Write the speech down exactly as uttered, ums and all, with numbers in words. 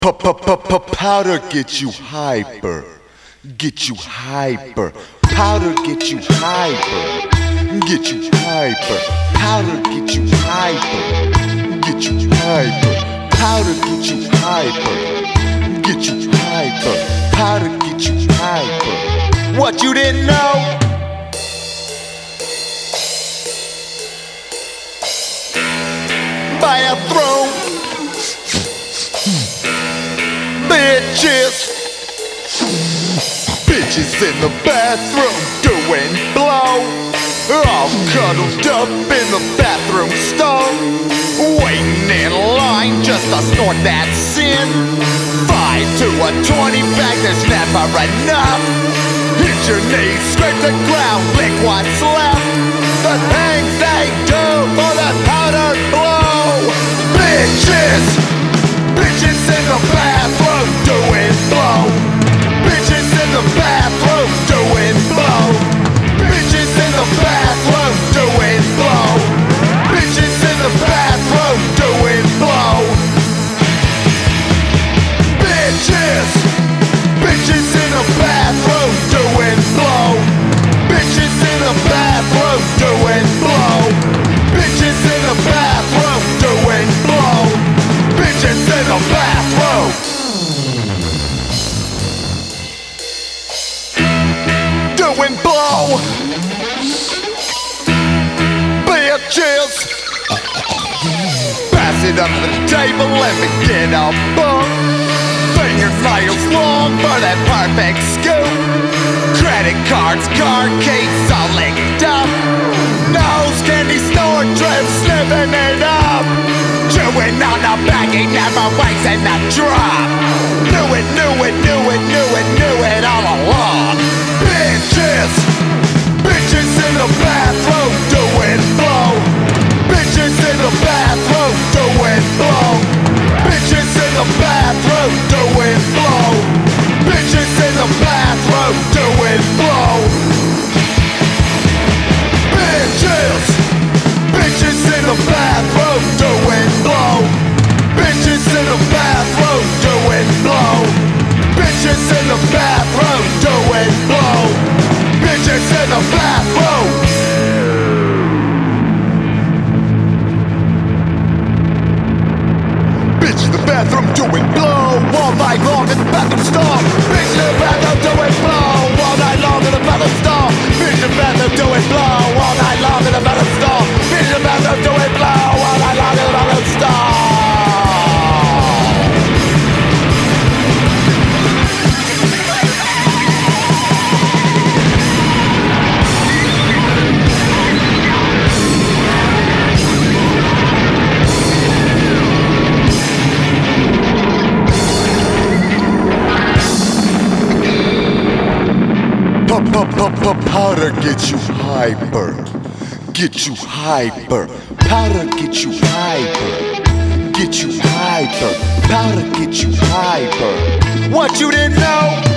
Powder get you hyper, get you hyper. Powder get you hyper, get you hyper. Powder get you hyper, get you hyper. Powder get you hyper, get you hyper. Powder get you hyper. What you didn't know? Bathroom bitches, bitches in the bathroom doing blow, all cuddled up in the bathroom stall, waiting in line just to snort that sin. Five to a twenty pack, there's never enough. Hit your knees, scrape the ground, lick what's left. The things they do for the powder blow. Bitches, bitches in the bathroom doing blow. Bitches in the bathroom doing blow. Bitches in the bathroom doing blow. Bitches in the bathroom doing blow. Bitches, bitches in the bathroom doing blow. Bitches in the bathroom doing blow. Bitches in the bathroom doing blow. Bitches in the bathroom doing blow. Bitches, pass it under the table, let me get a bump. Fingernails long for that perfect scoop. Credit cards, car keys all licked up. Nose candy snort drip, sniffing it up. Chewing on the baggie, never wasting the drop. Knew it, knew it, knew it, knew it, knew it all along. Bitches, bitches in the bathroom doing blow. Bitches in the bathroom doing blow. Bitches in the bathroom doing blow. Bitches in the bathroom doing blow. Bitches, bitches in the bathroom doing blow. Bitches in the bathroom doing blow. Bitches in the bathroom doing blow. Bitches in the bathroom. Bitch in the bathroom doing blow all night long in the bathroom stall. Bitch in the bathroom doing blow all night long in the bathroom stall. Bitch in the bathroom doing blow all night long in the bathroom stall. Bitch in the bathroom doing blow all night long in the bathroom stall. Powder get you hyper, get you hyper. Powder get you hyper, get you hyper. Powder get you hyper. What you didn't know?